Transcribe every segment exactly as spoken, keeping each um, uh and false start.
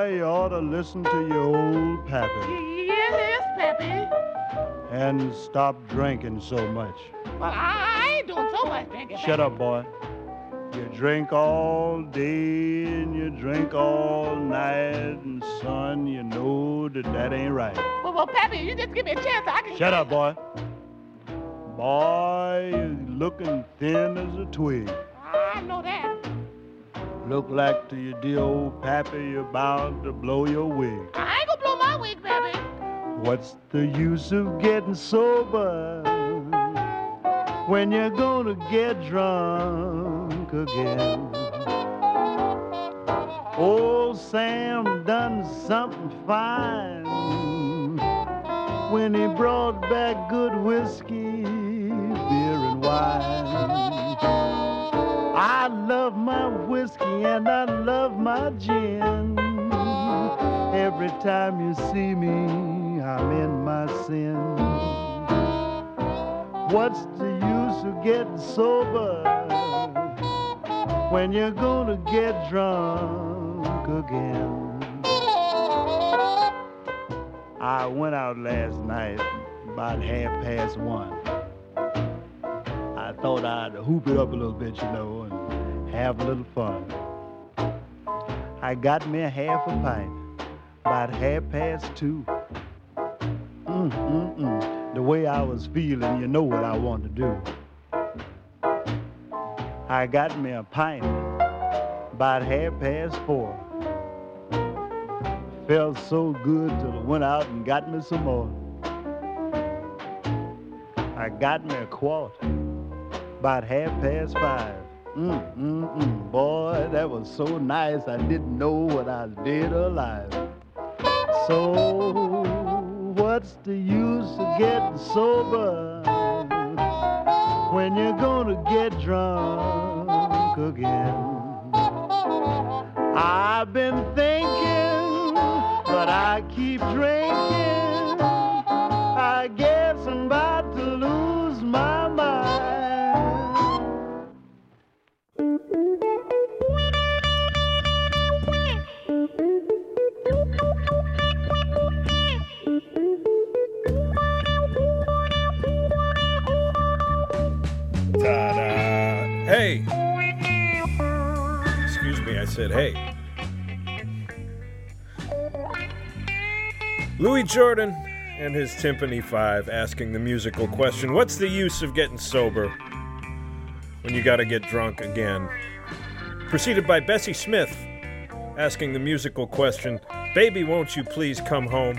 boy, you ought to listen to your old pappy. Yes, yes, Pappy. And stop drinking so much. Well, I ain't doing so much drinking. Shut up, boy. You drink all day and you drink all night, and son, you know that that ain't right. Well, well, Pappy, you just give me a chance. I can. Shut up, boy. Boy, you're looking thin as a twig. I know that. Look like to your dear old pappy you're bound to blow your wig. I ain't gonna blow my wig, Pappy. What's the use of getting sober when you're gonna get drunk again? Old Sam done something fine when he brought back good whiskey, beer and wine. I love my whiskey and I love my gin. Every time you see me, I'm in my sin. What's the use of getting sober when you're gonna get drunk again? I went out last night about half past one. I thought I'd hoop it up a little bit, you know, and have a little fun. I got me a half a pint, about half past two. Mm, mm, mm. The way I was feeling, you know what I want to do. I got me a pint, about half past four. Felt so good till I went out and got me some more. I got me a quart, about half past five. Mm, mm, mm. Boy, that was so nice, I didn't know what I was dead or alive. So, what's the use of getting sober when you're gonna get drunk again? I've been thinking, but I keep drinking. I guess I'm about to lose my mind. Ta-da! Hey! Excuse me, I said hey. Louis Jordan and his Timpani Five asking the musical question, what's the use of getting sober when you gotta get drunk again? Preceded by Bessie Smith asking the musical question, baby, won't you please come home?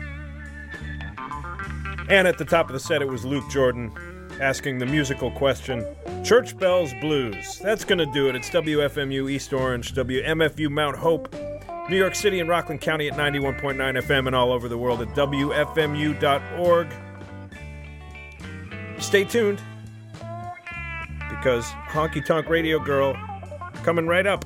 And at the top of the set, it was Luke Jordan asking the musical question, Church Bells Blues. That's gonna do it. It's W F M U East Orange, W M F U Mount Hope, New York City and Rockland County at ninety-one point nine F M, and all over the world at W F M U dot org. Stay tuned, because Honky Tonk Radio Girl coming right up.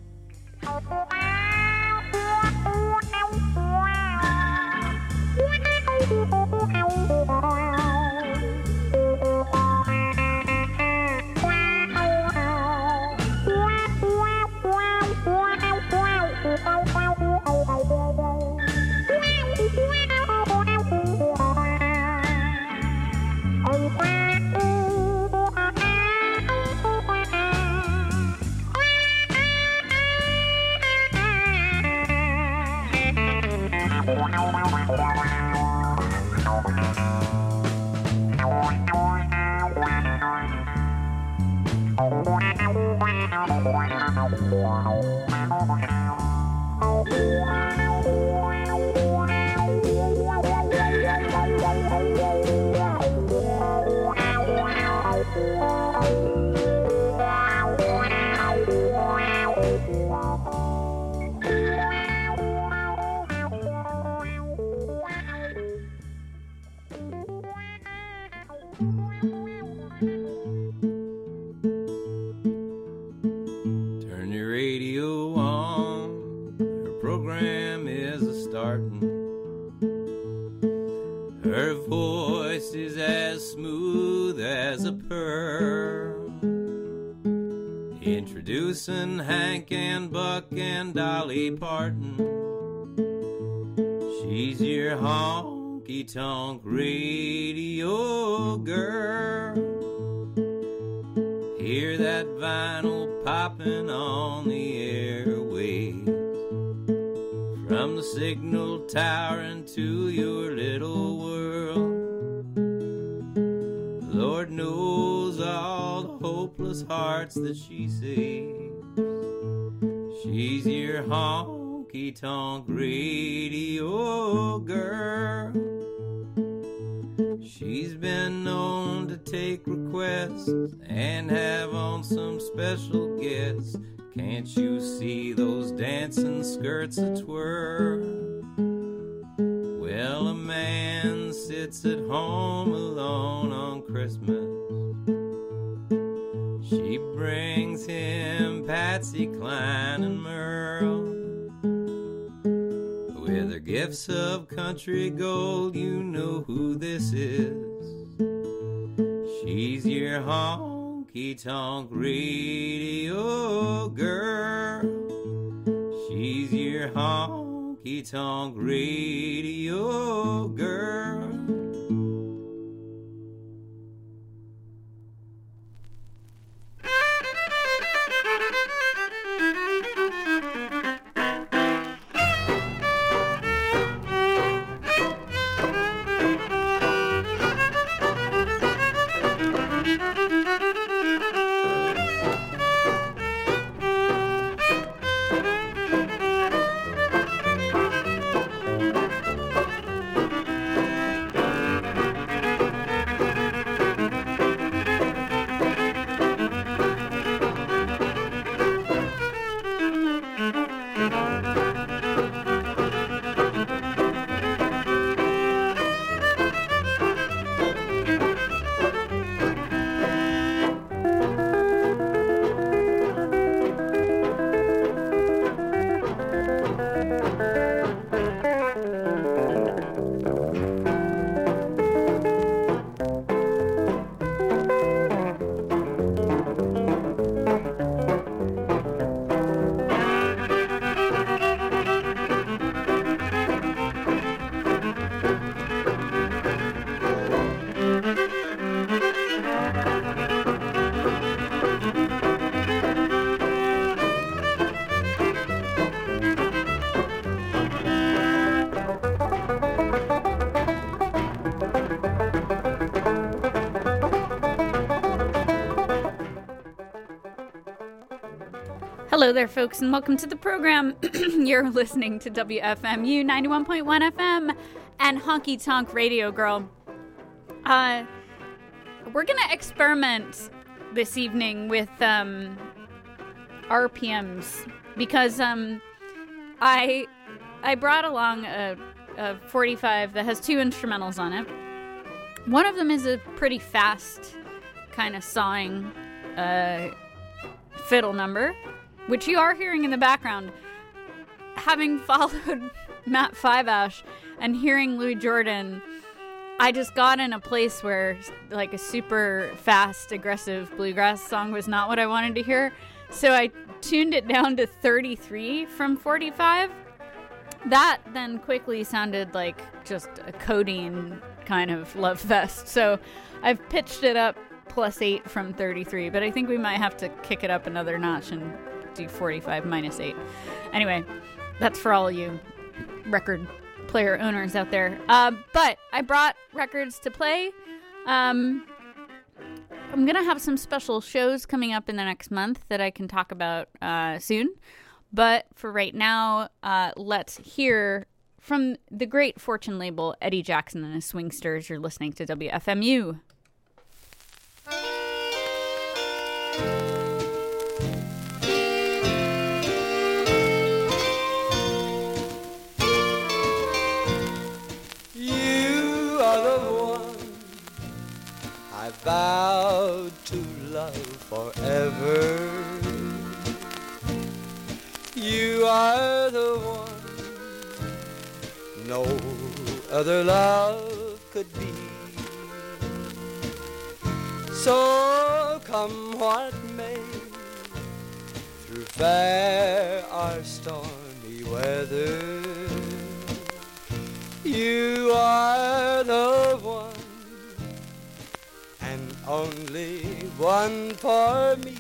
Turn your radio on, her program is a starting. Her voice is as smooth as a pearl, introducing Hank and Buck and Dolly Parton. She's your honky-tonk radio girl. Hear that vinyl popping on the airwaves, from the signal tower into your little world. Lord knows all the hopeless hearts that she saves. She's your honky-tonk radio girl. She's been known to take requests and have on some special guests. Can't you see those dancing skirts a-twirl? Well, a man sits at home alone on Christmas. She brings him Patsy Cline and Merle. With her gifts of country gold, you know who this is. She's your honky-tonk radio girl. She's your honky-tonk radio girl. Hello there, folks, and welcome to the program. You're listening to W F M U ninety-one point one F M and Honky Tonk Radio Girl. Uh, we're going to experiment this evening with um, R P Ms because um, I I brought along a, a forty-five that has two instrumentals on it. One of them is a pretty fast kind of sawing uh, fiddle number, which you are hearing in the background. Having followed Matt Fiveash and hearing Louis Jordan, I just got in a place where like a super fast, aggressive bluegrass song was not what I wanted to hear. So I tuned it down to thirty-three from forty-five. That then quickly sounded like just a codeine kind of love fest. So I've pitched it up plus eight from thirty-three, but I think we might have to kick it up another notch and do forty-five minus eight. Anyway, that's for all you record player owners out there. Uh, but I brought records to play. Um, I'm going to have some special shows coming up in the next month that I can talk about uh, soon. But for right now, uh, let's hear from the great Fortune label, Eddie Jackson and his Swingsters. You're listening to W F M U. You are the one I vowed to love forever. You are the one no other love could be. So come what may, through fair or stormy weather, You are the one and only one for me.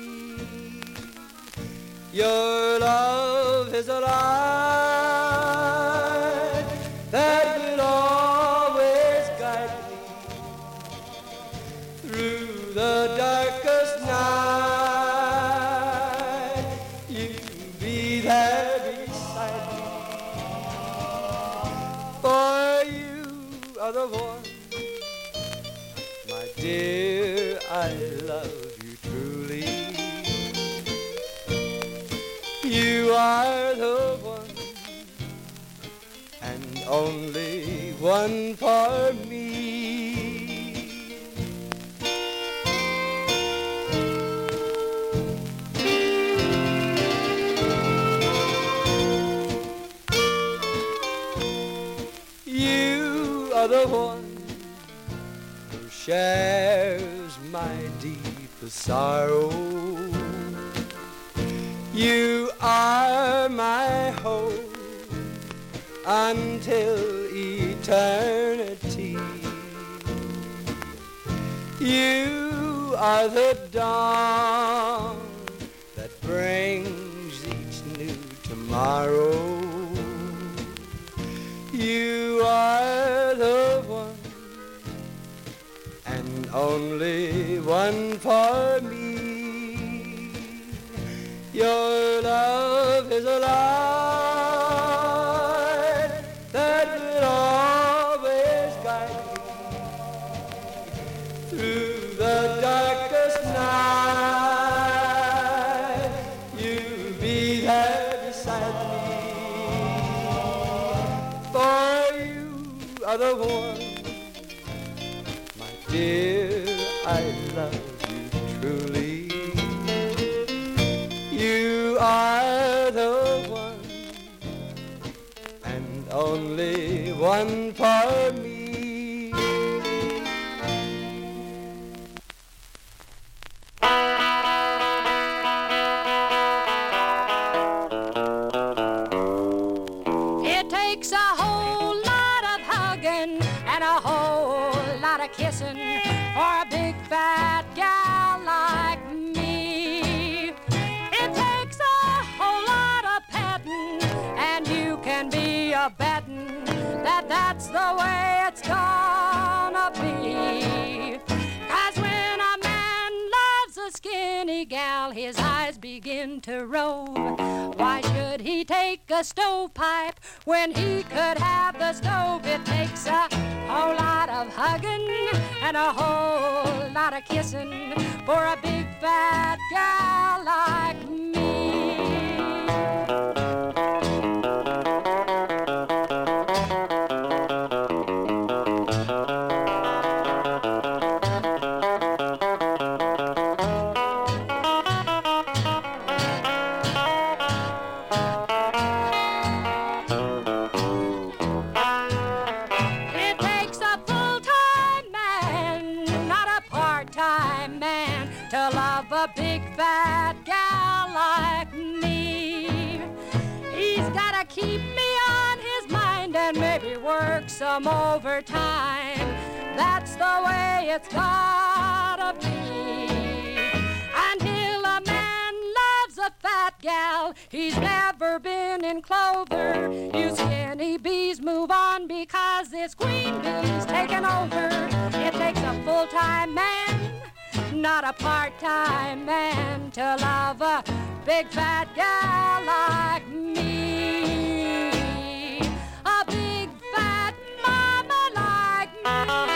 Your love is a light that will always guide me through the darkest night. You be there beside me, for you are the one, my dear, I love you truly. You are the one and only one for me. You are the one who shares my deepest sorrow. You are my hope until eternity. You are the dawn that brings each new tomorrow. You are the one and only one for me. Your love is a light that will always guide me through the darkest night. You'll be there beside me, for you are the one, my dear, I love you truly. You are the one and only one for me. It takes a whole lot of hugging and a whole lot of kissing for a big fat gal like me. It takes a whole lot of petting, and you can be a betting that that's the way it's gonna be. 'Cause when a man loves a skinny gal, his eyes begin to rove. Why should he take a stovepipe when he could have the stove? It takes a whole lot of hugging and a whole lot of kissing for a big fat gal like me. It takes a full-time man, not a part-time man, to love a big fat gal like me. He's gotta keep me on his mind and maybe work some overtime. That's the way it's gotta be. Until a man loves a fat gal, he's never been in clover. You skinny bees move on because this queen bee's taken over. It takes a full-time man, not a part-time man, to love a big fat gal like me. A big fat mama like me.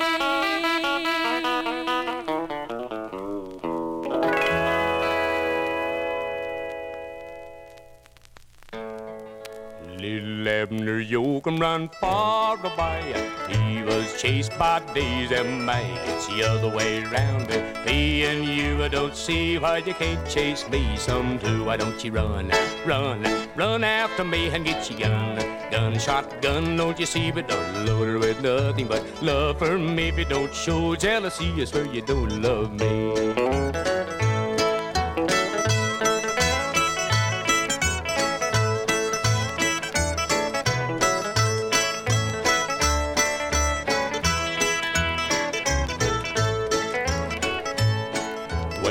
Little Abner Yoakum run far away. He was chased by days and May. It's the other way round. Me and you, I don't see why you can't chase me some too. Why don't you run, run, run after me and get your gun. Gun, shotgun, don't you see, but don't load her with nothing but love for me. If you don't show jealousy, I swear you don't love me.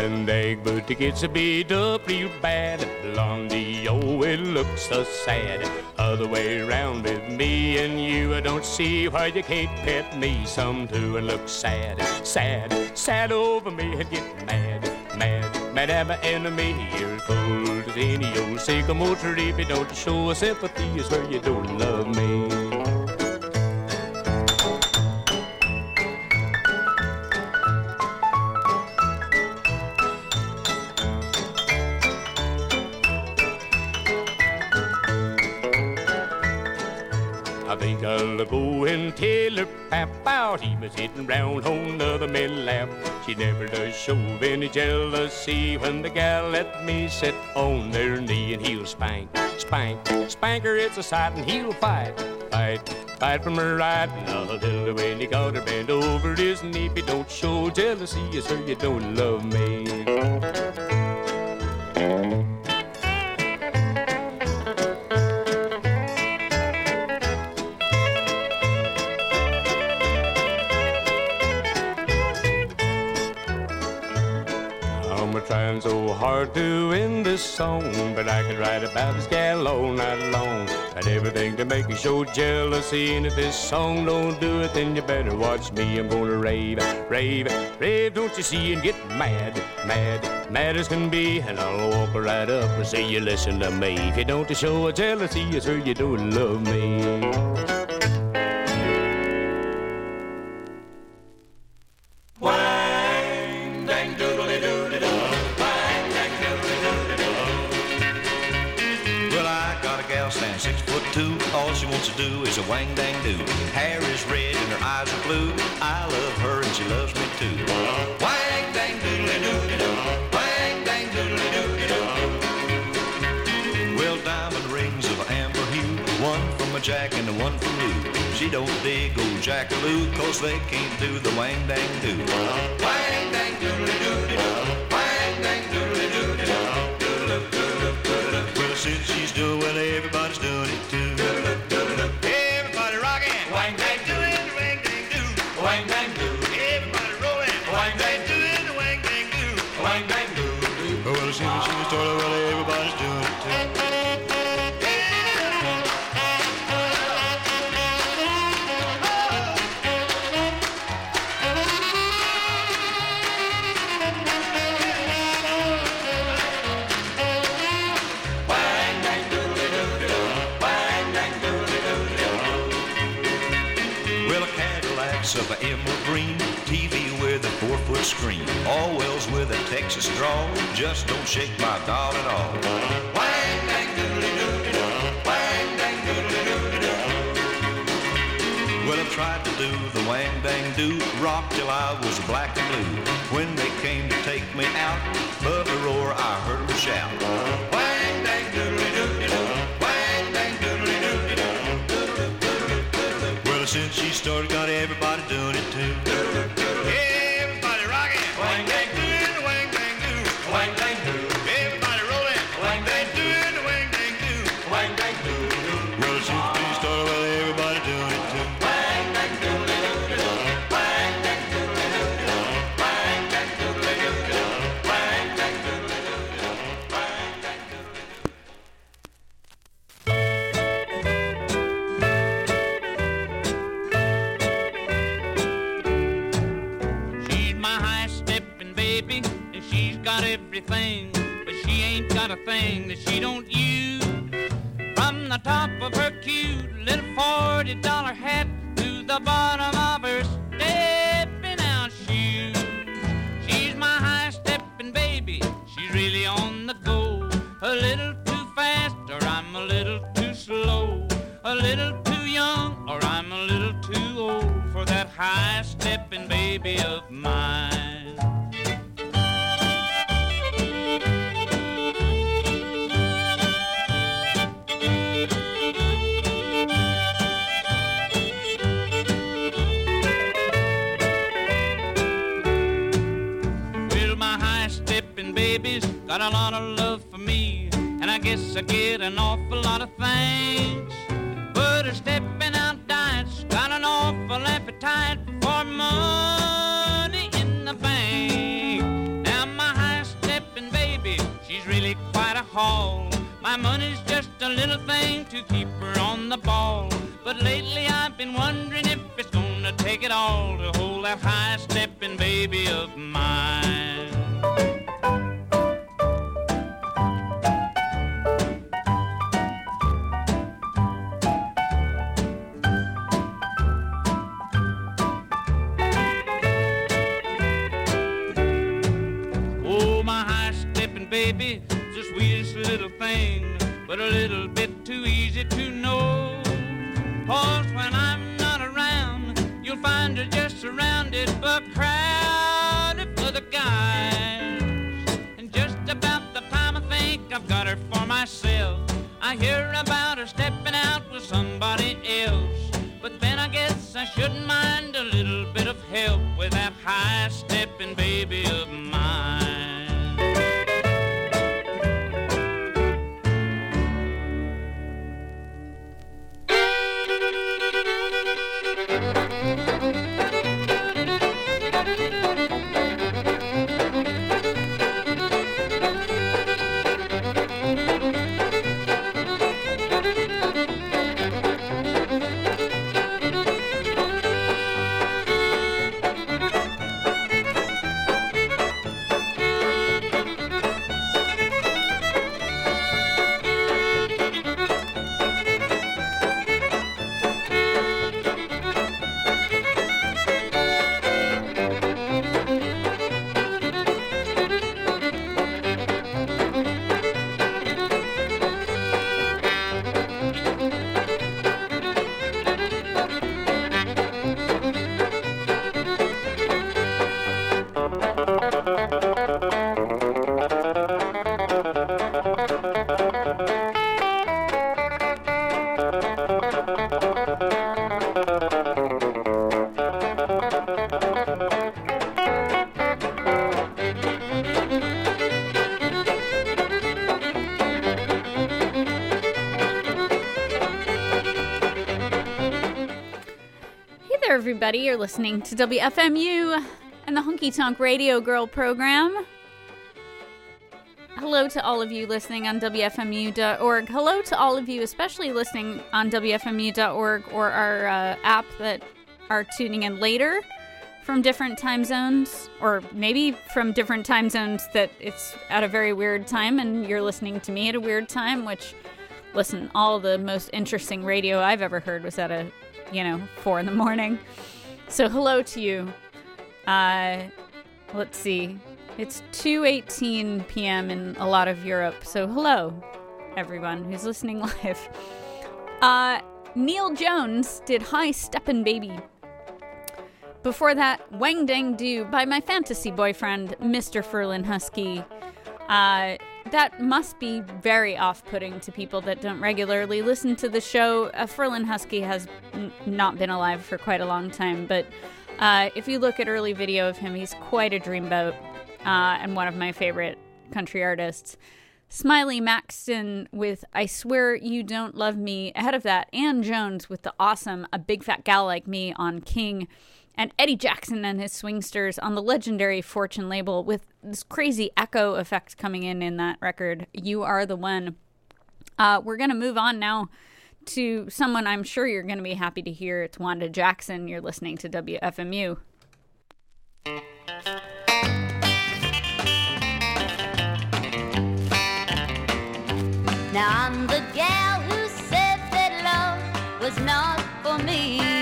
boiled egg, but it gets beat up real bad. Blondie, oh, it looks so sad. Other way around with me and you, I don't see why you can't pet me some too and look sad, sad, sad over me and get mad, mad, mad at my enemy. You're cold as any old sycamore tree. If you don't show a sympathy, it's where you don't love me. I think I'll go and tell her pap out. He was sitting round on another man's lap. She never does show any jealousy when the gal let me sit on their knee. And he'll spank, spank, spank her, it's a sight, and he'll fight, fight, fight from her right. And a little when he got her bent over his knee. If you don't show jealousy, it's her you don't love me. Trying so hard to win this song, but I could write about this gal all night long. Got everything to make you show jealousy, and if this song don't do it, then you better watch me. I'm gonna rave, rave, rave, don't you see, and get mad, mad, mad as can be. And I'll walk right up and say, you listen to me. If you don't show a jealousy, it's her you don't love me. All she wants to do is a wang-dang-do. Hair is red and her eyes are blue. I love her and she loves me too. Wang-dang-doodly-doo-doo, wang-dang-doodly-doo-doo. Well, diamond rings of amber hue, one from a Jack and one from Lou. She don't dig old Jackaloo, cause they can't do the wang-dang-do. Wang-dang-doodly-doo-doo, wang-dang-doodly-doo-doo. Well, since she's doing well, everybody's doing it too. Everybody rockin', wang dang doin' the wang dang do, wang dang do. Everybody rollin', wang dang doin' the wang dang do, wang dang do. Well, since she started, well, everybody's doing it too. Of an emerald green T V with a four-foot screen, all wells with a Texas drawl. Just don't shake my doll at all. Wang dang doodly doodly doo, wang dang doodly doodly doo. Well, I tried to do the wang dang do rock till I was black and blue. When they came to take me out, above the roar I heard them shout. Wang dang doodly doodly doo, wang dang doodly doodly doo. Well, since she started, got everybody doing it too. Everybody rockin', wang dang doin' the wang dang do, wang dang do. Everybody rollin', wang dang doin' the wang dang do, wang dang do. Well, since she started, well, everybody doing it too. Wang dang doodly doodly doo, wang dang doodly doodly doo, wang dang doodly doodly doo, wang dang doodly doodly doo, wang dang doodly doo. Got everything, but she ain't got a thing that she don't use. From the top of her cute little forty dollar hat to the bottom of her stepping out shoes. She's my high-stepping baby, she's really on the go. A little too fast or I'm a little too slow. A little too young or I'm a little too old for that high-stepping baby of mine. Baby's got a lot of love for me, and I guess I get an awful lot of thanks. But her stepping out diet's got an awful appetite for money in the bank. Now my high call. My money's just a little thing to keep her on the ball. But lately I've been wondering if it's gonna take it all to hold that high-stepping baby of mine. Oh, my high-stepping baby, the sweetest little thing, but a little bit too easy to know. 'Cause when I'm not around, you'll find her just surrounded but crowded for the guys. And just about the time I think I've got her for myself, I hear about her stepping out with somebody else. But then I guess I shouldn't mind a little bit of help with that high-stepping baby of mine. Everybody, you're listening to W F M U and the Honky Tonk Radio Girl program. Hello to all of you listening on W F M U dot org. Hello to all of you, especially listening on W F M U dot org or our uh, app that are tuning in later from different time zones, or maybe from different time zones that it's at a very weird time and you're listening to me at a weird time, which, listen, all the most interesting radio I've ever heard was at a you know, four in the morning. So hello to you. Uh, let's see. It's two eighteen p.m. in a lot of Europe. So hello, everyone who's listening live. Uh, Neil Jones did High Steppin' Baby. Before that, Wang Dang Do by my fantasy boyfriend, Mister Ferlin Husky. Uh, that must be very off-putting to people that don't regularly listen to the show. Uh, Ferlin Husky has n- not been alive for quite a long time, but uh, if you look at early video of him, he's quite a dreamboat uh, and one of my favorite country artists. Smiley Maxton with I Swear You Don't Love Me. Ahead of that, Ann Jones with the awesome A Big Fat Gal Like Me on King. And Eddie Jackson and his Swingsters on the legendary Fortune label with this crazy echo effect coming in in that record, You Are the One. Uh, we're going to move on now to someone I'm sure you're going to be happy to hear. It's Wanda Jackson. You're listening to W F M U. Now I'm the gal who said that love was not for me.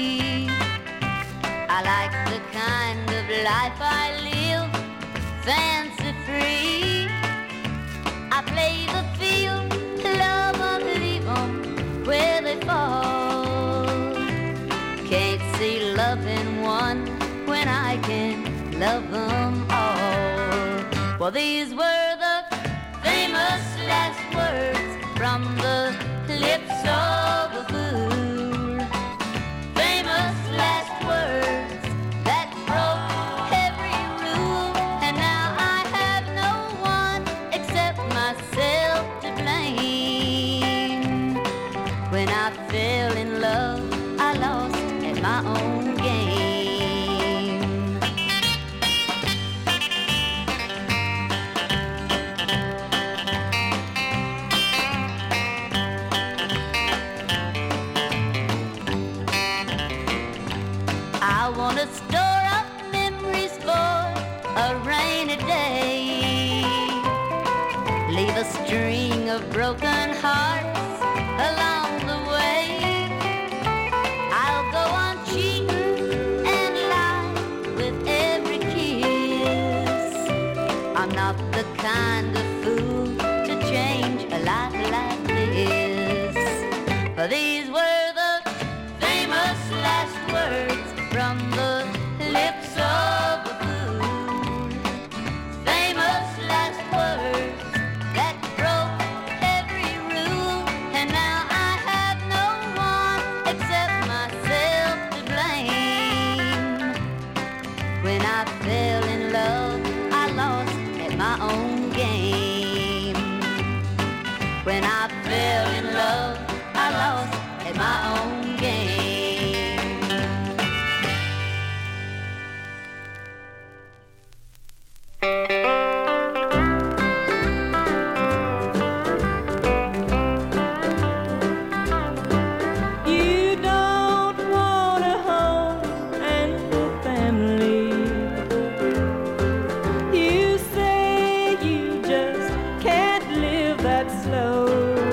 I like the kind of life I live, fancy free. I play the field, love 'em, leave 'em where they fall. Can't see love in one when I can love them all. Well, these were the famous last words from the lips of a fool. Famous last words that broke every rule, and now I have no one except myself to blame. When I fell in love, I lost at my own game. to store up memories for a rainy day. Leave a string of broken hearts along the way. I'll go on cheating and lie with every kiss. I'm not the kind of fool to change a life like this. For these were the famous last words from the lips of a fool. Famous last words that broke every rule. And now I have no one except myself to blame. When I fell in love, I lost at my own game. When I fell in love, I lost at my own game. You don't want a home and a family. You say you just can't live that slow.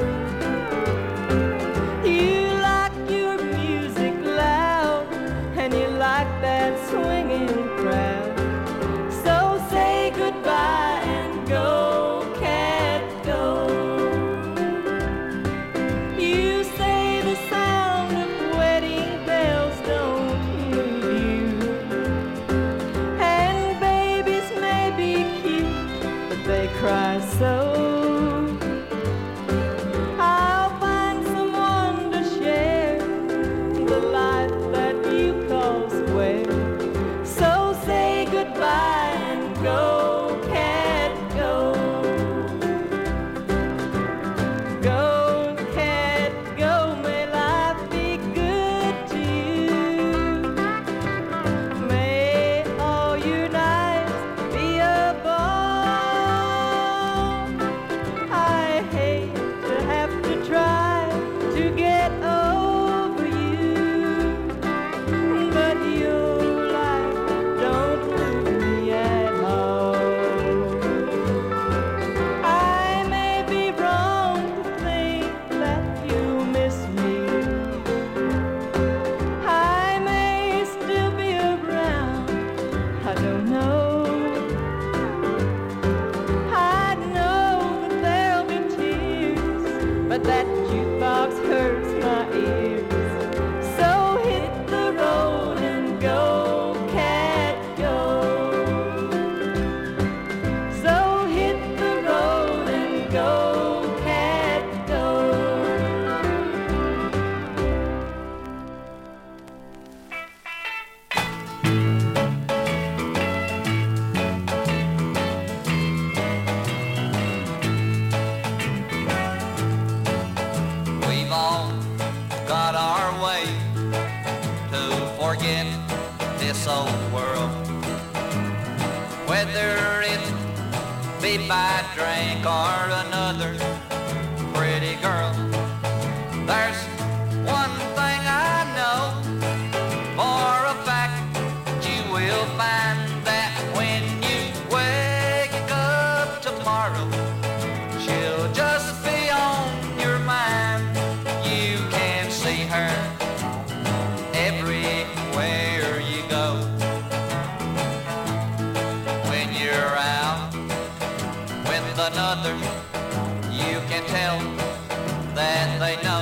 You like your music loud and you like that swinging crowd. So say goodbye and go, cat, go. You say the sound of wedding bells don't move you. And babies may be cute, but they cry so. I'll find someone to share the life that you call square. So say goodbye and go, cat, go. Go, cat, go, may life be good to you. May all your nights be a ball. I hate to have to try to get over you, but your life don't move me at all. I may be wrong to think that you miss me. I may still be around, I don't know. I know that there'll be tears, but that jukebox hurts my ears. So hit the road and go, cat, go. So hit the road and go, cat, go. We've all got our way to forget this old world. Whether it be by drink or another pretty girl. There's one thing I know for a fact. You will find that when you wake up tomorrow, she'll just be on your mind. You can see her everywhere you go. When you're out with another, you can tell that they know.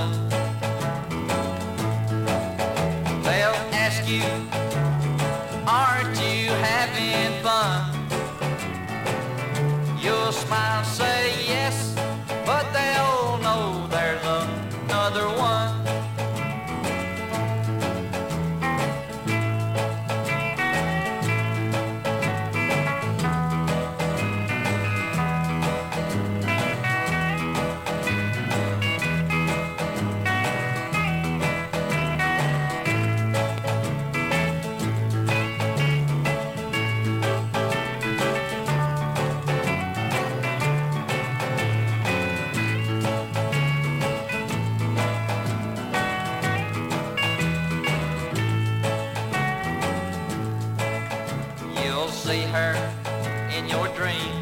They'll ask you, aren't you having fun? You'll smile, say yes, but they'll know there's another one. see her in your dream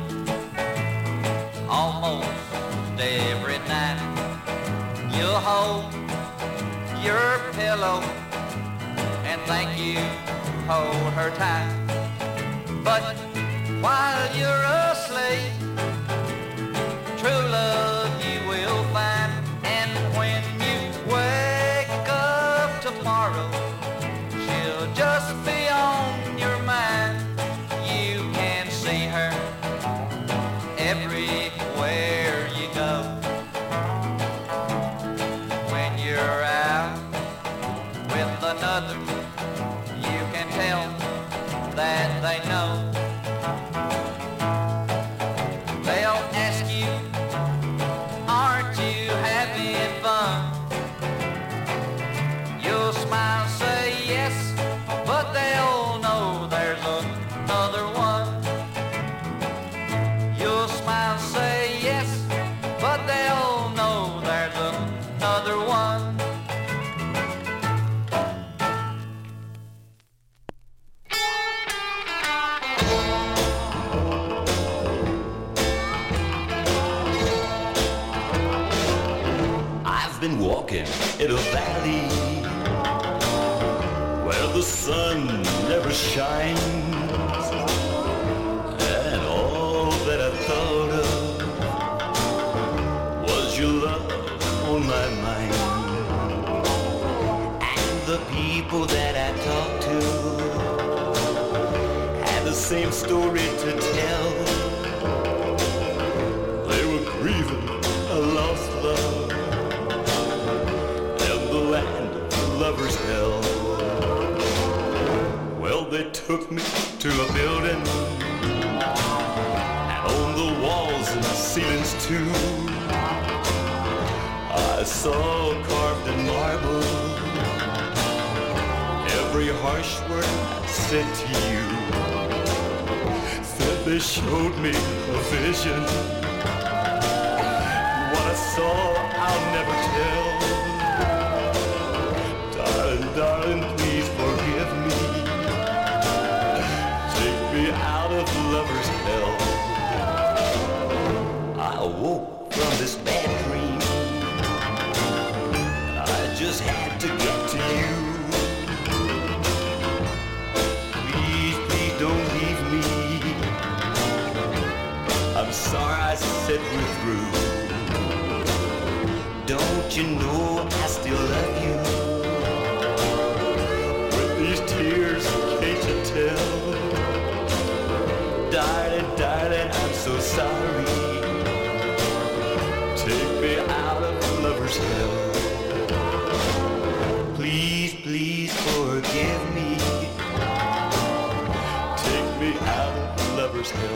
almost every night. You'll hold your pillow and think you hold her tight. But while you're asleep, true love you will find. And when you wake up tomorrow, she'll just be on your mind. You can see her everywhere you go. When you're out with another, you can tell that they know. They'll ask you, aren't you having fun? You'll smile, say yes, but they'll know there's another one. You'll smile, say yes, but they'll know there's another one. I've been walking in a valley where the sun never shines, and all that I thought of was your love on my mind. And the people that I talked to had the same story to tell. They were grieving a lost love in the land of lovers' hell. Well, they took me to a building, and on the walls and ceilings too, I saw carved in marble every harsh word I said to you. Said they showed me a vision. What I saw, I'll never tell. Darling, darling, please forgive me. Take me out of lover's hell. I awoke from this bad dream. I just had to get to you. Please, please don't leave me. I'm sorry I said we're through. Don't you know I still love you? With these tears, can't you tell? Darling, darling, I'm so sorry. Take me out of lover's hell. Please, please forgive me. Take me out of lover's hell.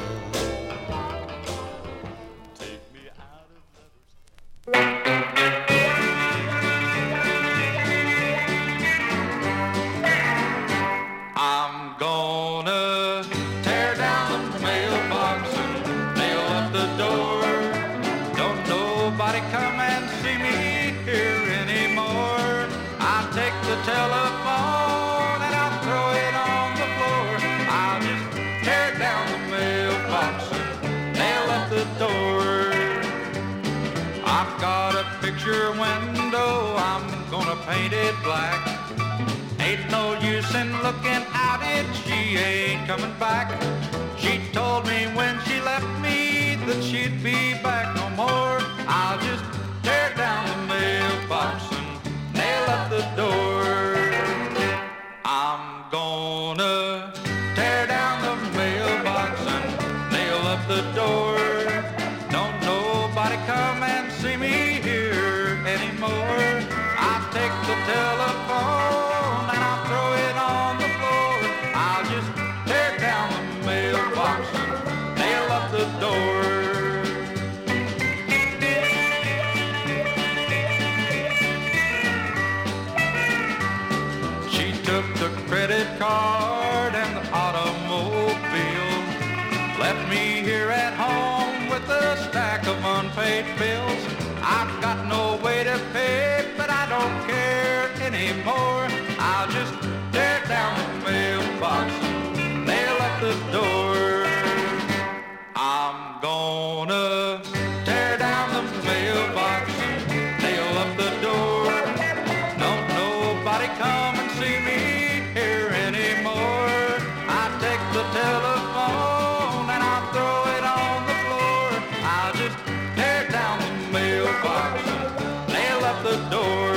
I'm gonna tear down the mailbox and nail up the door. Don't nobody come and see me here anymore. I'll take the telephone and I'll throw it on the floor. I'll just tear down the mailbox and nail up the door. I've got a picture window, I'm gonna paint it black. Ain't no use in looking out it, she ain't coming back. She told me when she left me that she'd be back no more. I'll just tear down the mailbox and nail up the door. I'm gonna tear down the mailbox and nail up the door. Don't nobody come and see me here anymore. I'll take the telephone and I'll throw it on the floor. I'll just tear down the mailbox and nail up the door. She took the credit card and the automobile, left me here at home with a stack of unpaid bills. I've got no way to pay, but I don't care anymore. I'll just tear down the mailbox and nail up the door. see me here anymore. I take the telephone and I'll throw it on the floor. I'll just tear down the mailbox and nail up the door.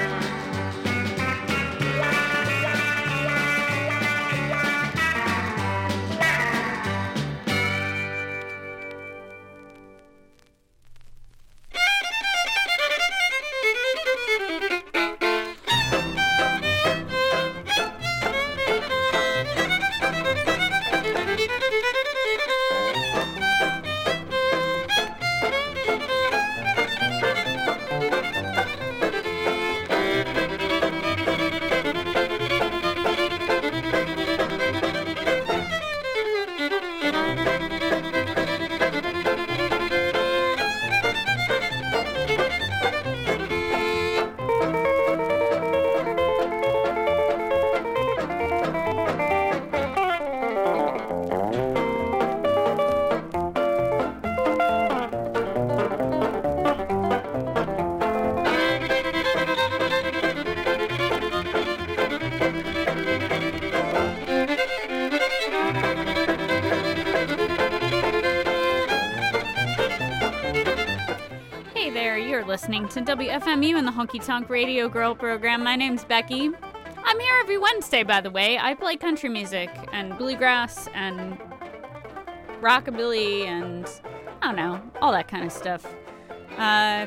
Listening to W F M U and the Honky Tonk Radio Girl program. My name's Becky. I'm here every Wednesday, by the way. I play country music and bluegrass and rockabilly and, I don't know, all that kind of stuff. Uh,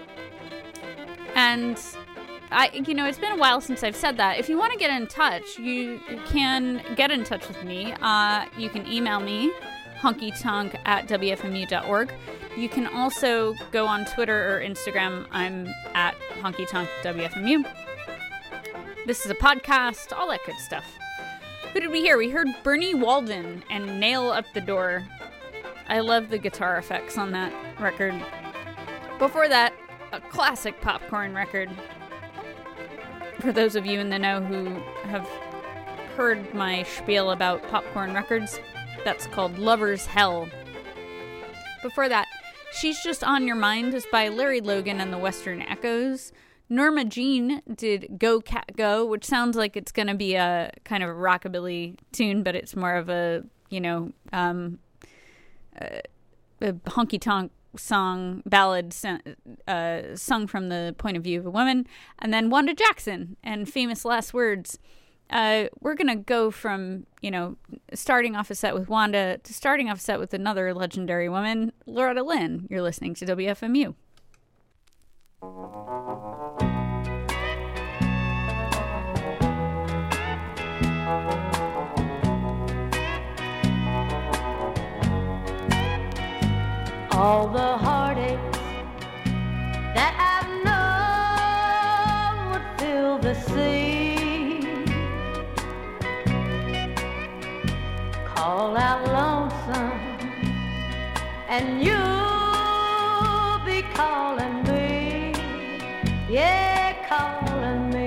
and, I, you know, it's been a while since I've said that. If you want to get in touch, you can get in touch with me. Uh, you can email me, honkytonk at w f m u dot org. You can also go on Twitter or Instagram. I'm at honkytonkWFMU. This is a podcast, all that good stuff. Who did we hear? We heard Bernie Walden and Nail Up the Door. I love the guitar effects on that record. Before that, a classic Popcorn record. For those of you in the know who have heard my spiel about Popcorn records, that's called Lover's Hell. Before that, She's Just On Your Mind is by Larry Logan and the Western Echoes. Norma Jean did Go Cat Go, which sounds like it's going to be a kind of a rockabilly tune, but it's more of a, you know, um, a, a honky-tonk song, ballad uh, sung from the point of view of a woman. And then Wanda Jackson and Famous Last Words. Uh, we're going to go from, you know, starting off a set with Wanda to starting off a set with another legendary woman, Loretta Lynn. You're listening to W F M U. All the heartaches that I've known would fill the sea. Call out lonesome, and you'll be calling me, yeah, calling me.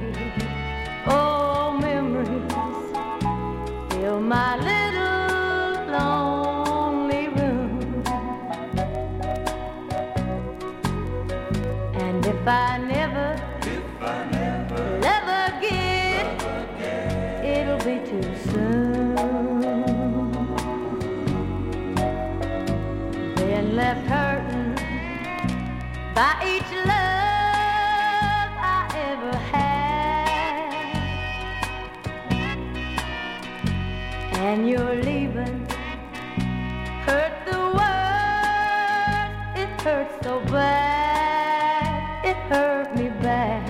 Oh, memories fill my little lonely room, and if I never, if I never, never get, it'll be too soon. Left hurting by each love I ever had, and you're leaving hurt the worst. It hurts so bad, it hurt me bad.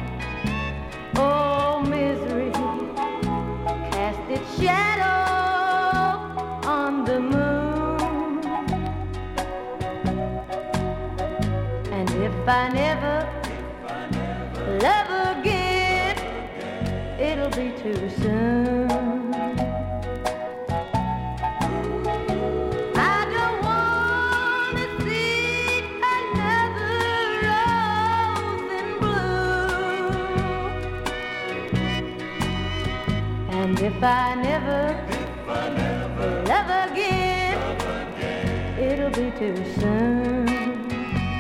Oh, misery cast its shadow on the moon. If I never, love again, it'll be too soon. I don't want to see another rose in bloom. And if I never, if I never love again, love again, it'll be too soon.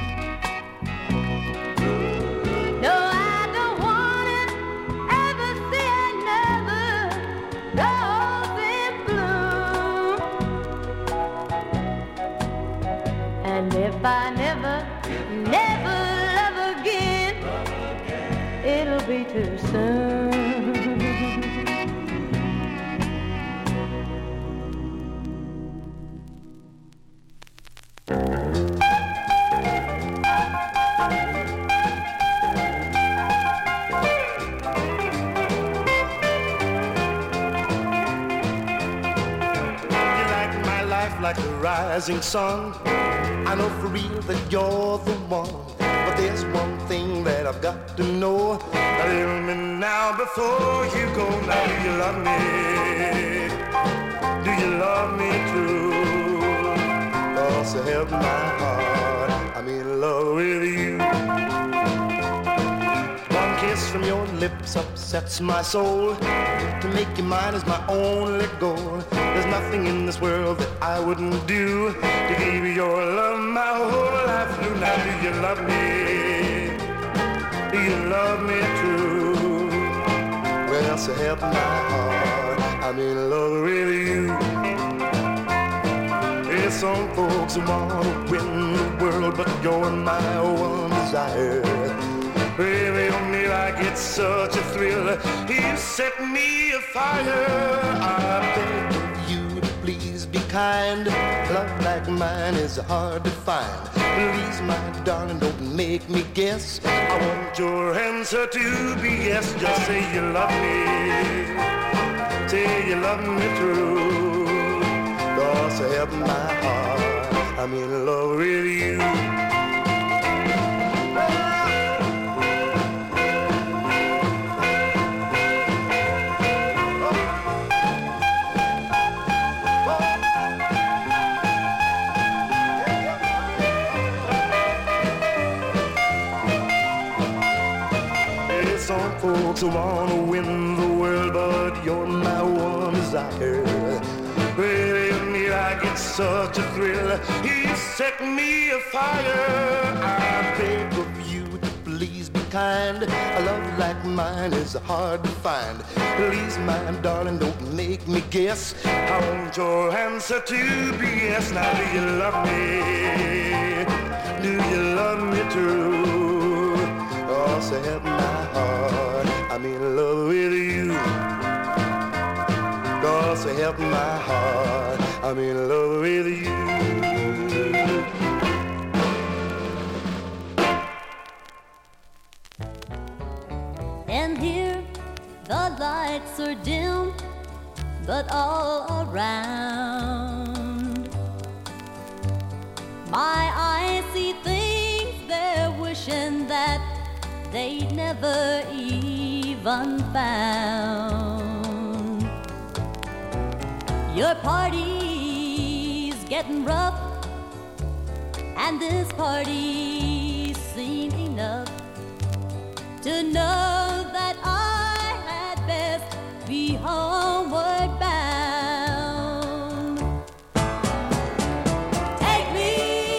No, I don't want it ever soon. Like the rising sun, I know for real that you're the one. But there's one thing that I've got to know. Now tell me now before you go. Now do you love me? Do you love me true? Oh, so help my heart, I'm in love with you. One kiss from your lips upsets my soul. To make you mine is my only goal. There's nothing in this world that I wouldn't do to give you your love my whole life through. Now do you love me? Do you love me true? Well, so help my heart, I'm in love with you. There's some folks who want to win the world, but you're my one desire. Baby, on me I get such a thrill. You set me afire. I beg of you to please be kind. Love like mine is hard to find. Please, my darling, don't make me guess. I want your answer to be yes. Just say you love me. Say you love me true. Cause so help my heart, I'm in love with you. Some folks wanna win the world, but you're my one desire. Baby, in me I get such a thrill. You set me afire. I beg of you to please be kind. A love like mine is hard to find. Please, my darling, don't make me guess. I want your answer to be yes. Now do you love me? Do you love me true? Oh, so help my heart, I'm in love with you. Oh, so help my heart, I'm in love with you. And here the lights are dim, but all around my eyes see things they're wishing that they'd never even found. Your party's getting rough, and this party's seen enough to know that I had best be homeward bound. Take me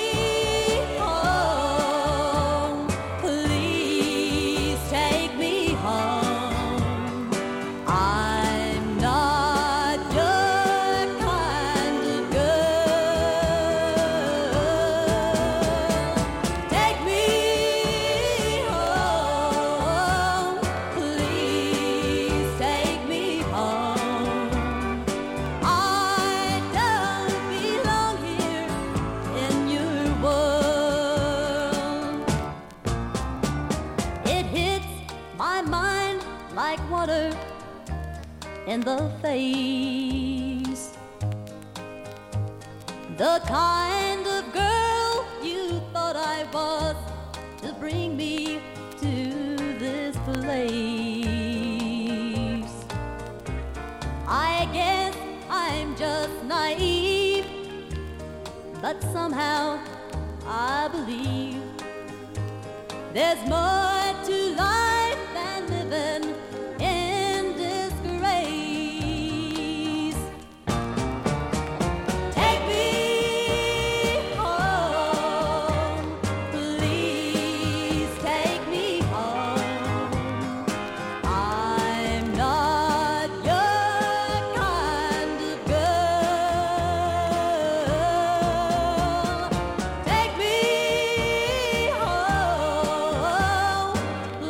home, please take me home. I'm not your kind of girl. Take me home, please take me home. I don't belong here in your world. It hits my mind like water in the face. The kind of girl you thought I was to bring me to this place. I guess I'm just naive, but somehow I believe there's more to life than living in disgrace. Take me home, please take me home. I'm not your kind of girl. Take me home,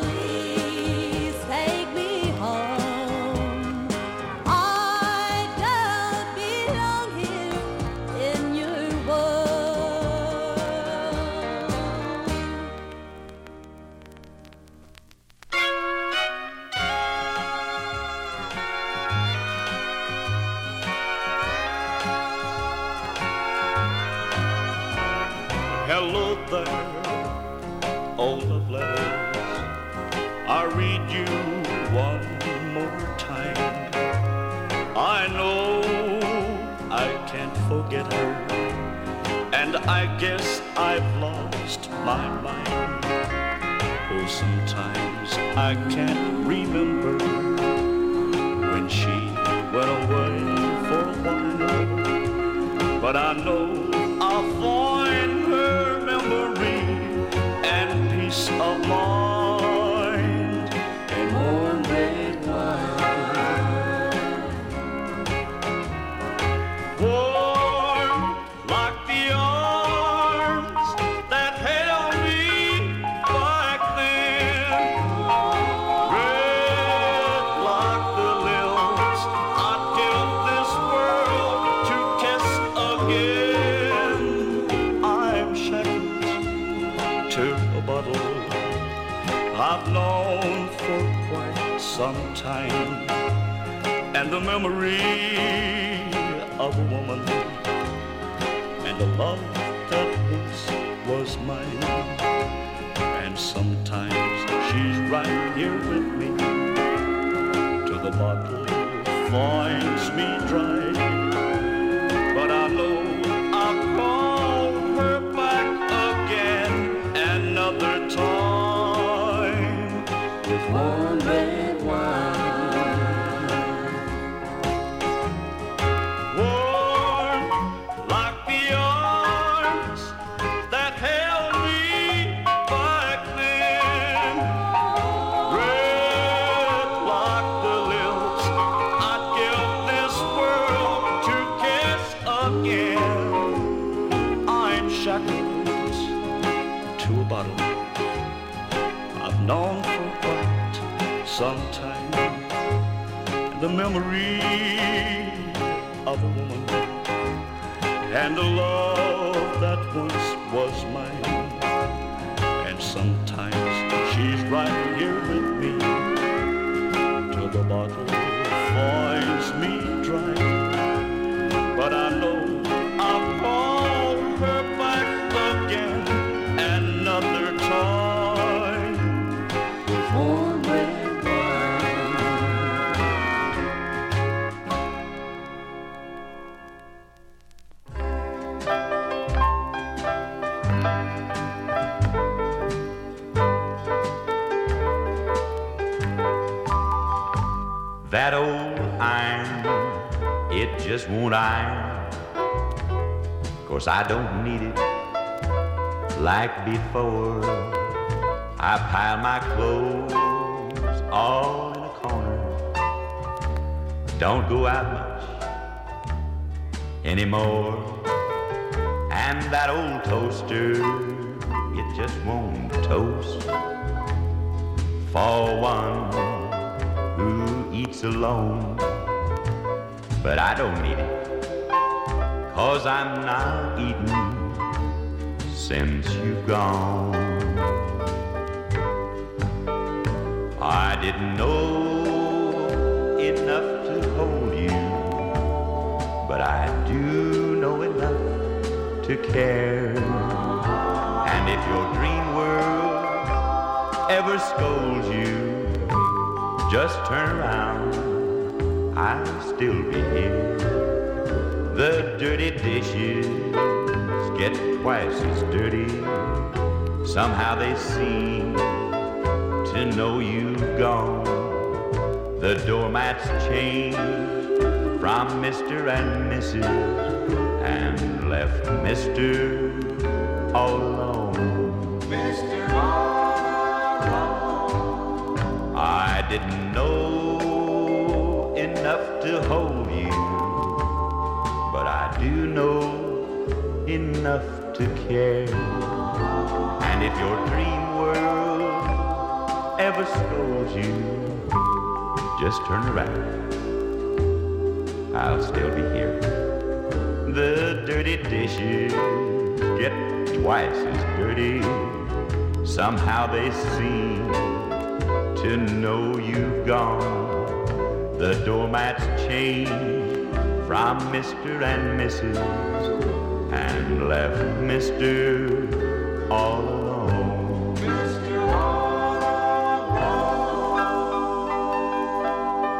more time. I know I can't forget her, and I guess I've lost my mind. Oh, sometimes I can't remember when she went away for a while, but I know I'll find her memory and peace of mind and warm red wine. Warm like the arms that held me back then. Red like the lips I'd give this world to kiss again. I'm shackled to a bottle I've known for quite some time, and the memory of a woman and a love that once was mine. And sometimes she's right here with me till the bottle finds me dry. But I know I'll call her back again another time with warm red wine. Warm like the arms that held me back then. Red like the lips I'd give this world to kiss again. I'm shackled to a bottle I've known for quite some time, and the memory of a woman and a love that once was mine. And sometimes she's right here with me till the bottle finds me dry. But I know I'll call her back again another time with warm red wine. That old iron, it just won't iron. Course I don't need it like before. I pile my clothes all in a corner. Don't go out much anymore. And that old toaster, it just won't toast for one who eats alone. But I don't need it, 'cause I'm not eating since you've gone. I didn't know enough to hold you, but I do know enough to care. And if your dream world ever scolds you, just turn around, I'll still be here. The dirty dishes get twice as dirty. Somehow they seem to know you've gone. The doormat's changed from Mister and Missus and left Mister all alone. Mister all alone. I didn't know enough to hold you, but I do know enough to care. And if your dream world ever scolds you, just turn around, I'll still be here. The dirty dishes get twice as dirty. Somehow they seem to know you've gone. The doormat's changed from Mister and Missus and left Mister all alone. Mister all alone.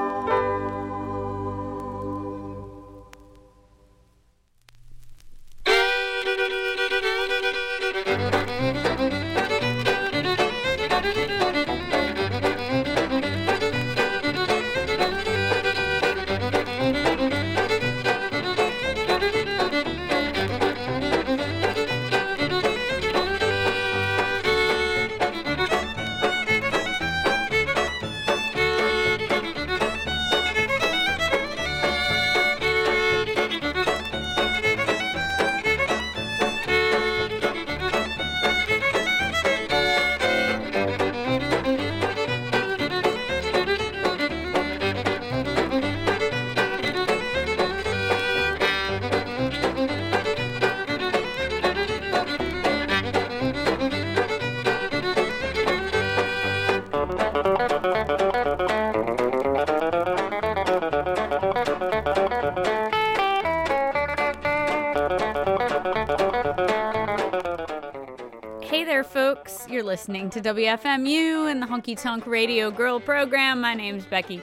You're listening to W F M U and the Honky Tonk Radio Girl program. My name's Becky.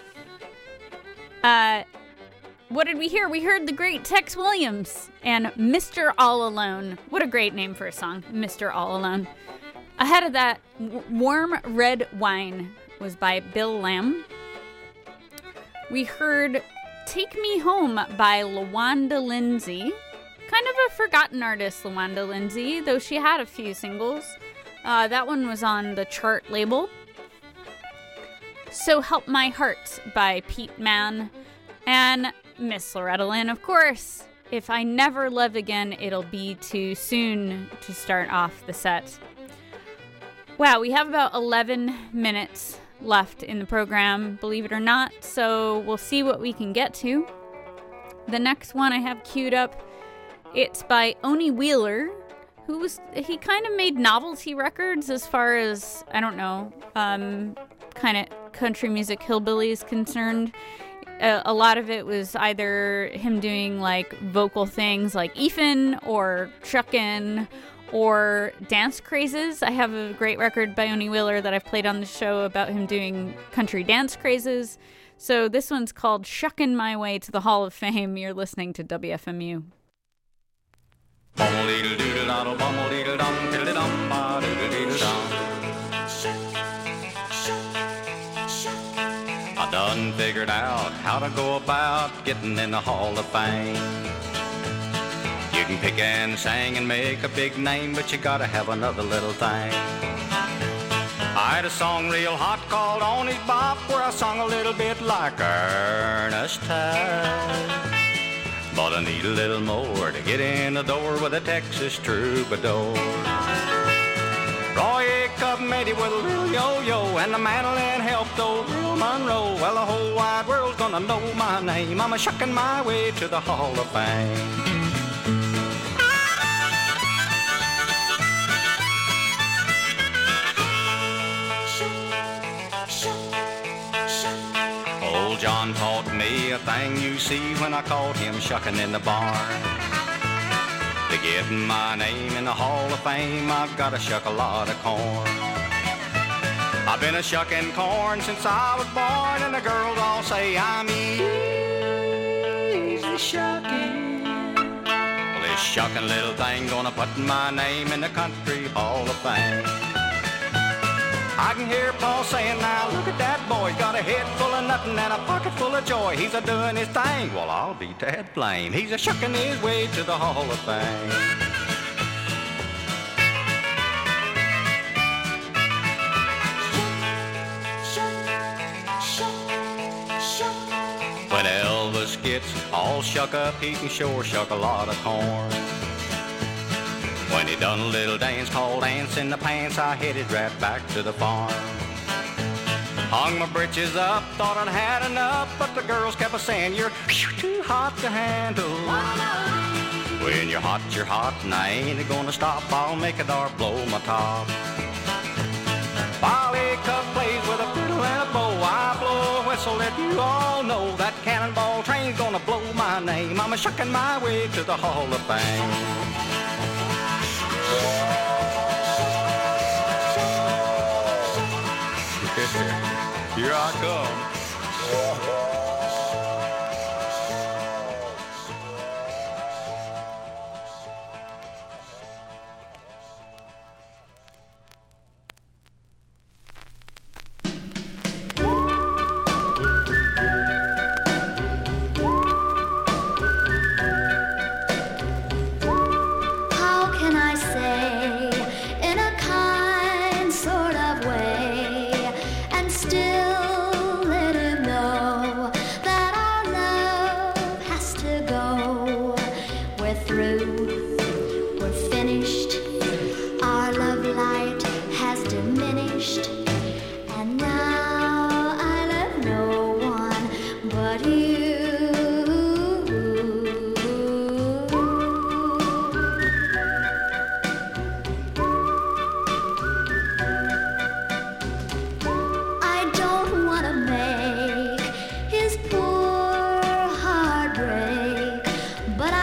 Uh, what did we hear? We heard the great Tex Williams and Mister All Alone. What a great name for a song, Mister All Alone. Ahead of that, Warm Red Wine was by Bill Lamb. We heard Take Me Home by LaWanda Lindsay. Kind of a forgotten artist, LaWanda Lindsay, though she had a few singles. Uh, that one was on the Chart label. So Help My Heart by Pete Mann. And Miss Loretta Lynn, of course. If I Never Love Again, It'll Be Too Soon to start off the set. Wow, we have about eleven minutes left in the program, believe it or not, so we'll see what we can get to. The next one I have queued up, it's by Oni Wheeler, who was, he kind of made novelty records as far as, I don't know, um, kind of country music hillbilly is concerned. A, a lot of it was either him doing like vocal things like Ethan or Shuckin' or Dance Crazes. I have a great record by Oni Wheeler that I've played on the show about him doing country dance crazes. So this one's called Shuckin' My Way to the Hall of Fame. You're listening to W F M U. I done figured out how to go about getting in the Hall of Fame. You can pick and sing and make a big name, but you gotta have another little thing. I had a song real hot called Oni's Bop, where I sung a little bit like Ernest Tubb. But I need a little more to get in the door with a Texas troubadour. Roy Acuff made it with a little yo-yo, and the mandolin helped old Bill Monroe. Well, the whole wide world's gonna know my name. I'm a shucking my way to the Hall of Fame. Old John taught me a thing you see when I caught him shucking in the barn. To get my name in the Hall of Fame, I've got to shuck a lot of corn. I've been a shucking corn since I was born, and the girls all say I'm easy shucking. Well, this shucking little thing gonna put my name in the Country Hall of Fame. I can hear Paul saying, now look at that boy, got a head full of nothing and a pocket full of joy. He's a doing his thing, well I'll be dead blame. He's a shucking his way to the Hall of Fame. When Elvis gets all shuck up, he can sure shuck a lot of corn. When he done a little dance called Ants in the Pants, I headed right back to the farm. Hung my britches up, thought I'd had enough, but the girls kept a saying, you're too hot to handle. When you're hot, you're hot, and I ain't gonna stop, I'll make a dart blow my top. While Acuff plays with a fiddle and a bow, I blow a whistle, let you all know that cannonball train's gonna blow my name. I'm a shucking my way to the Hall of Fame. Here I come.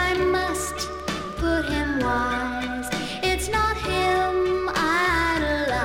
Put him wise. It's not him I'd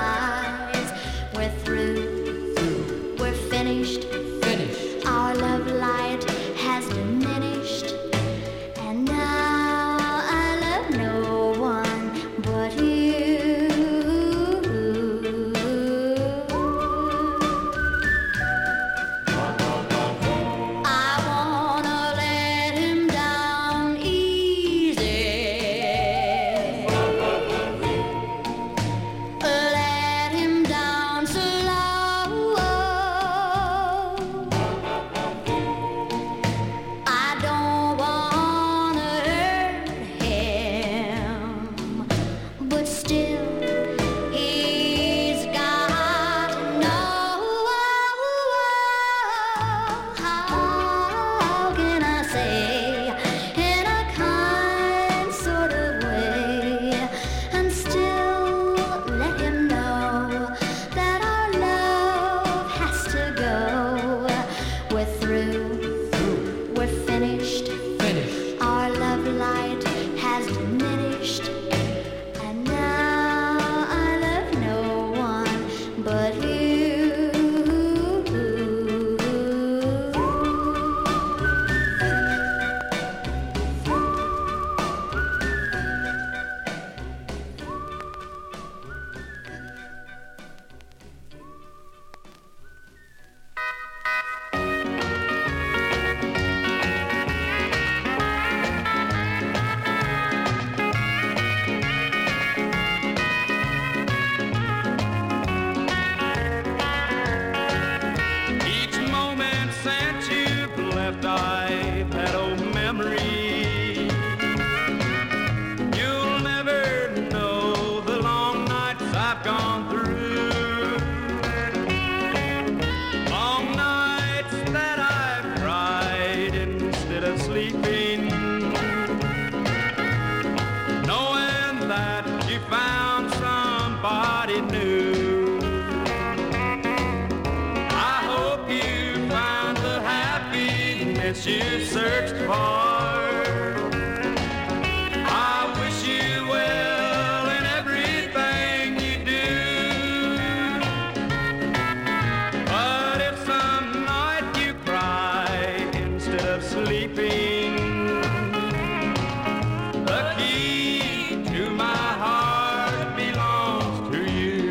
through. We're finished. Finished. Our love light has diminished. And now I love no one but you. Each moment since you've left, I've had old memories. You'll never know the long nights I've gone through. Long nights that I've cried instead of sleeping, knowing that you found somebody new. I hope you find the happiness you searched for. I wish you well in everything you do. But if some night you cry instead of sleeping, the key to my heart belongs to you.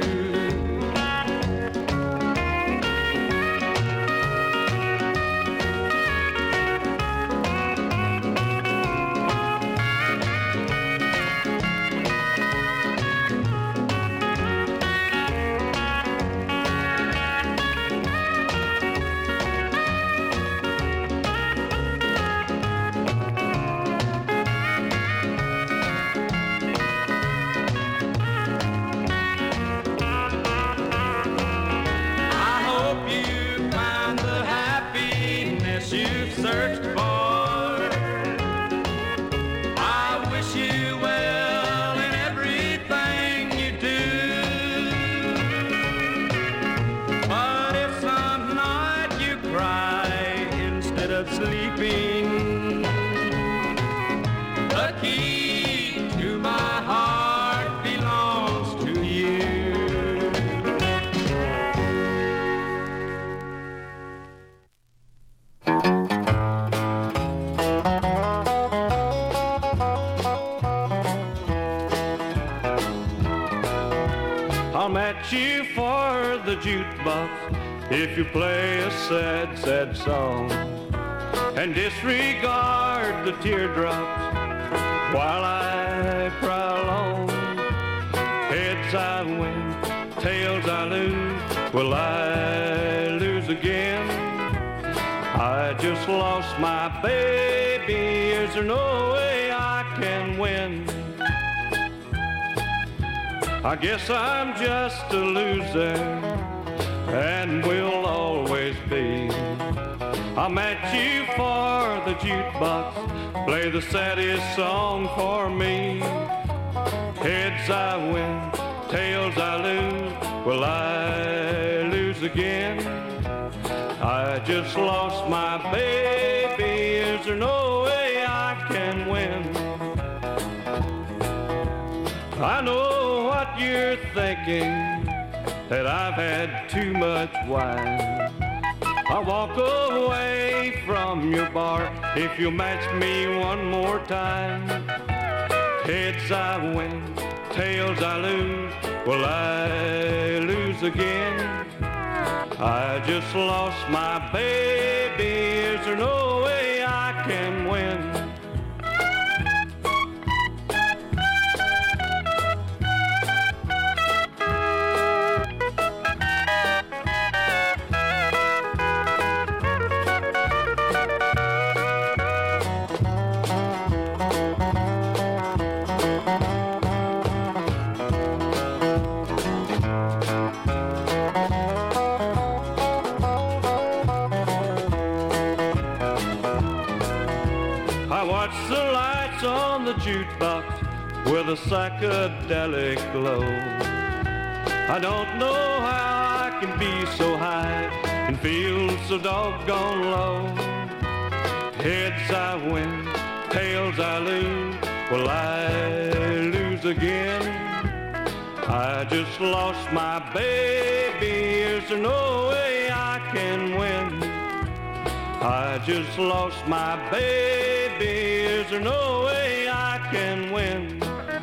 I hope you find the happiness you've searched for. I wish you well in everything you do. But if some night you cry instead of sleeping, the key to my heart belongs to you. I'll match you for the jukebox if you play a sad, sad song and disregard the teardrops while I cry alone. Heads I win, tails I lose. Will I lose again? I just lost my baby. Is there no way I can win? I guess I'm just a loser and will always be. I'll match you for the jukebox, play the saddest song for me. Heads I win, tails I lose. Will I lose again? I just lost my baby. Is there no way I can win? I know what you're thinking, that I've had too much wine. I'll walk away from your bar if you'll match me one more time. Heads I win, tails I lose. Will I lose again? I just lost my baby. Is there no way I can win? Jukebox with a psychedelic glow. I don't know how I can be so high and feel so doggone low. Heads I win, tails I lose, well I lose again. I just lost my baby, is there no way I can win? I just lost my baby, is there no way I can win?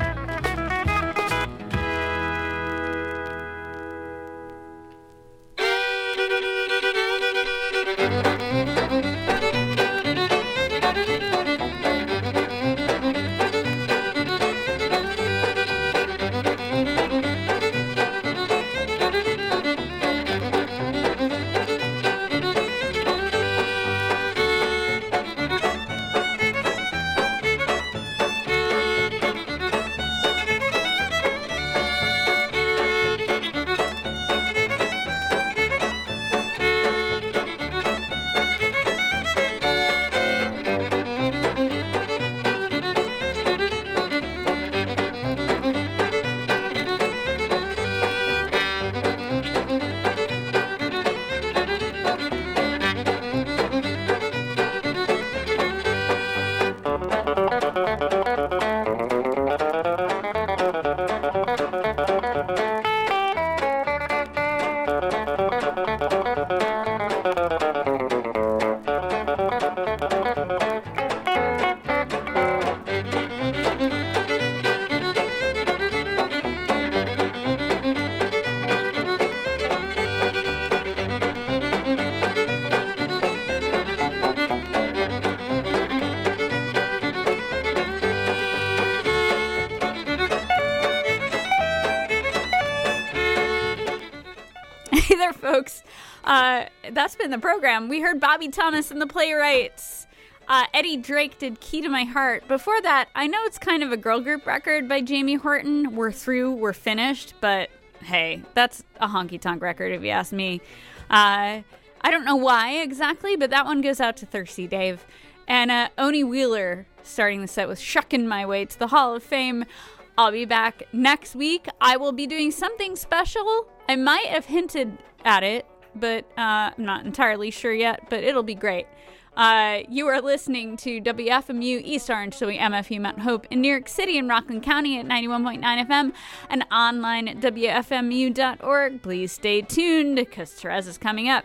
Folks, uh, that's been the program. We heard Bobby Thomas and the Playwrights. Uh, Eddie Drake did Key to My Heart. Before that, I know it's kind of a girl group record by Jamie Horton. We're through, we're finished, but hey, that's a honky-tonk record if you ask me. Uh, I don't know why exactly, but that one goes out to Thirsty Dave. And uh, Oni Wheeler starting the set with Shuckin' My Way to the Hall of Fame. I'll be back next week. I will be doing something special. I might have hinted at it, but uh, I'm not entirely sure yet, but it'll be great. Uh, you are listening to W F M U East Orange, W M F U Mount Hope in New York City and Rockland County at ninety-one point nine F M and online at W F M U dot org. Please stay tuned because Therese is coming up.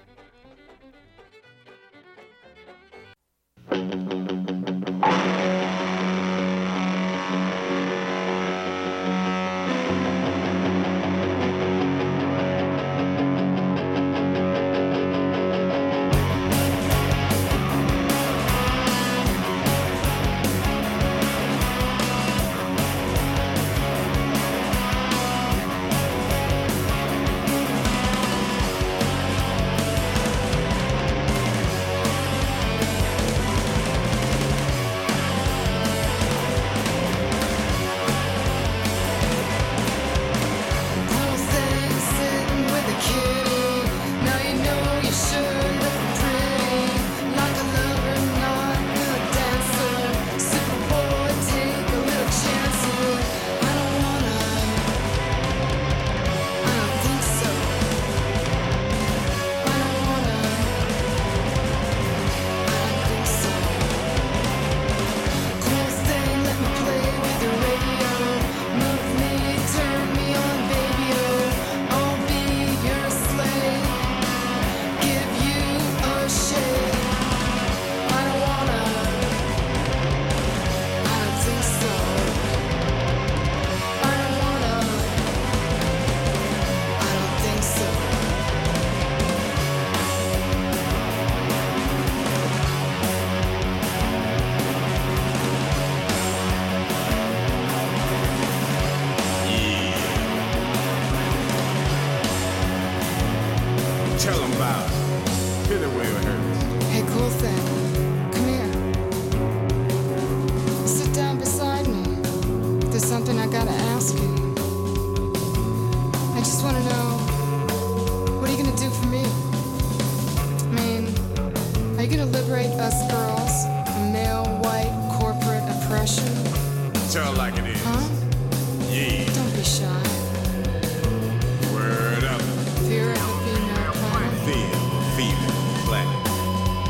Tell it like it is. Huh? Yeah. Don't be shy. Word up. Fear of the female planet. Feel, feel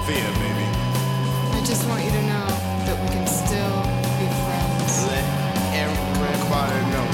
fear, baby. I just want you to know that we can still be friends. Let everybody know.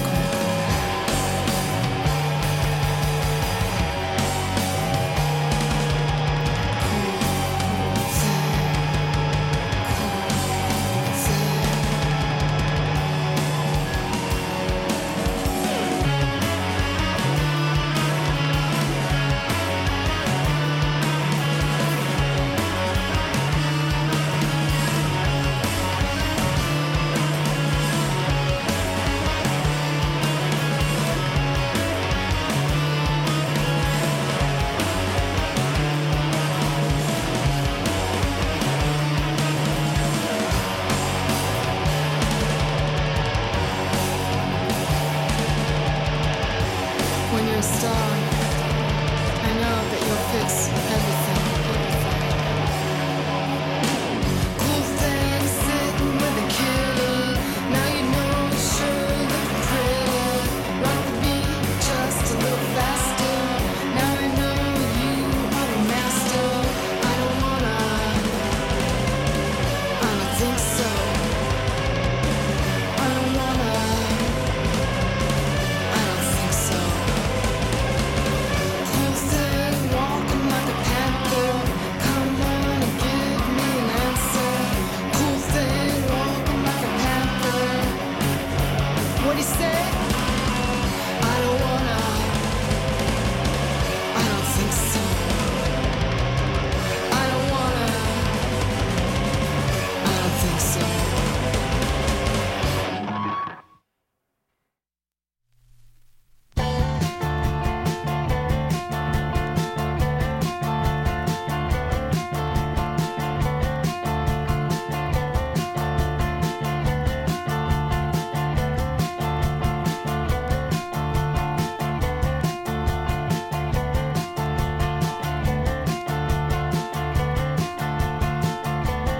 When you're a star, I know that you'll fix everything. Cool thing sitting with a killer. Now you know you sure look pretty. Rock the beat just a little faster. Now I know you are the master. I don't wanna. I don't think so. I don't wanna. I don't think so. Cool thing walking like a panther. Come on and give me an answer. Cool thing walking like a panther. What do you say? I don't wanna. I don't think so. I don't wanna. I don't think so.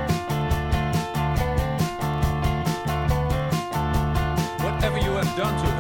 Whatever you have done to